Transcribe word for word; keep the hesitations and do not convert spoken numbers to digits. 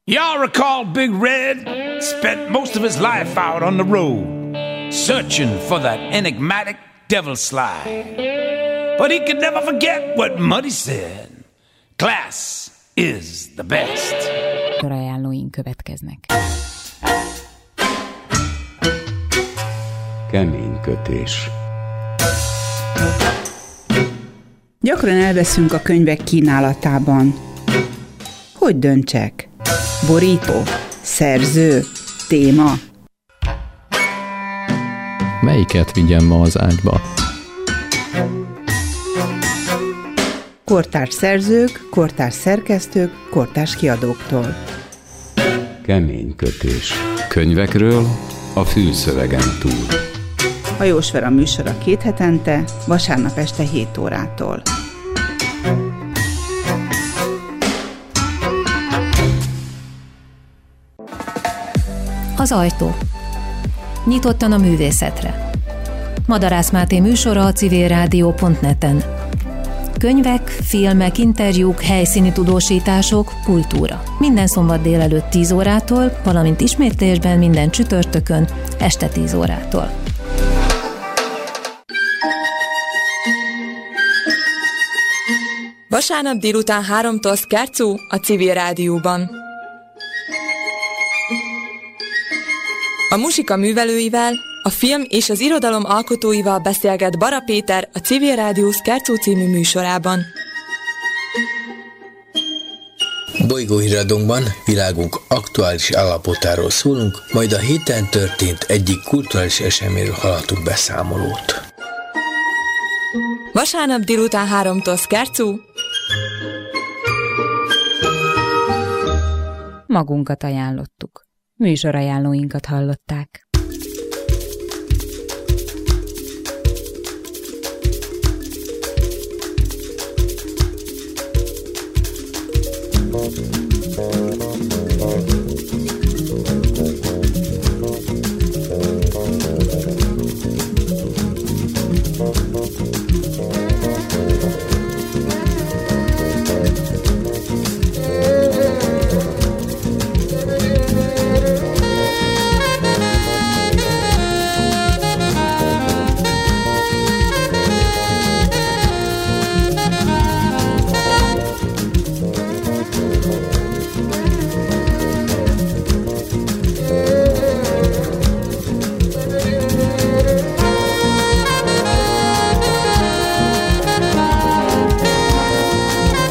Y'all recall Big Red spent most of his life out on the road, searching for that enigmatic devil slide. But he could never forget what Muddy said. Class is the best. Ajánlóink következnek. Kemény kötés. Gyakran elveszünk a könyvek kínálatában. Hogy döntsek? Borító? Szerző? Téma? Melyiket vigyem ma az ágyba? Kortárs szerzők, kortárs szerkesztők, kortárs kiadóktól. Kemény kötés. Könyvekről a fülszövegen túl. Hajós Vera műsora két hetente, vasárnap este hét órától. Az ajtó. Nyitottan a művészetre. Madarász Máté műsora a civilrádió pont net-en. Könyvek, filmek, interjúk, helyszíni tudósítások, kultúra. Minden szombat délelőtt tíz órától, valamint ismétlésben minden csütörtökön este tíz órától. Vasárnap délután háromtól Szkárcú a Civil Rádióban. A muzsika művelőivel, a film és az irodalom alkotóival beszélget Bara Péter a Civil Rádió Szkárcú című műsorában. Bolygóhíradónkban világunk aktuális állapotáról szólunk, majd a héten történt egyik kulturális eseményről hallhatunk beszámolót. Vasárnap délután háromtól Szkárcú. Magunkat ajánlottuk. Műsorajánlóinkat hallották.